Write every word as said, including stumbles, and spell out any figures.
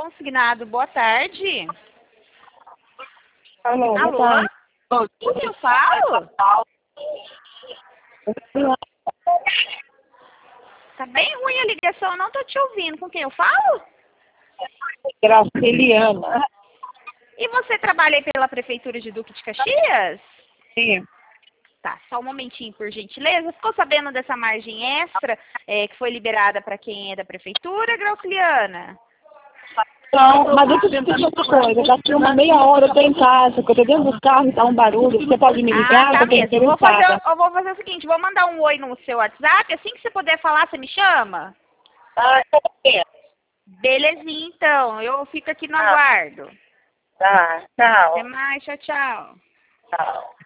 consignado. Boa tarde. Alô? Alô? Com quem eu falo? Tá bem ruim a ligação, não tô te ouvindo. Com quem eu falo? Graciliana. E você trabalha aí pela Prefeitura de Duque de Caxias? Sim. Tá, só um momentinho, por gentileza. Ficou sabendo dessa margem extra é, que foi liberada para quem é da Prefeitura, Graciliana? Não, mas deixa eu te pedir outra coisa. Daqui uma meia hora eu tô em casa, que eu tô dentro do carro e tá um barulho. Você pode me ligar? Ah, tá Eu tô mesmo. Vou fazer, interessada. eu vou fazer o seguinte, vou mandar um oi no seu WhatsApp. Assim que você puder falar, você me chama? Ah, tá bem. Belezinha, então. Eu fico aqui no Tá, aguardo. tá, tchau. Até mais, tchau, tchau. Tchau.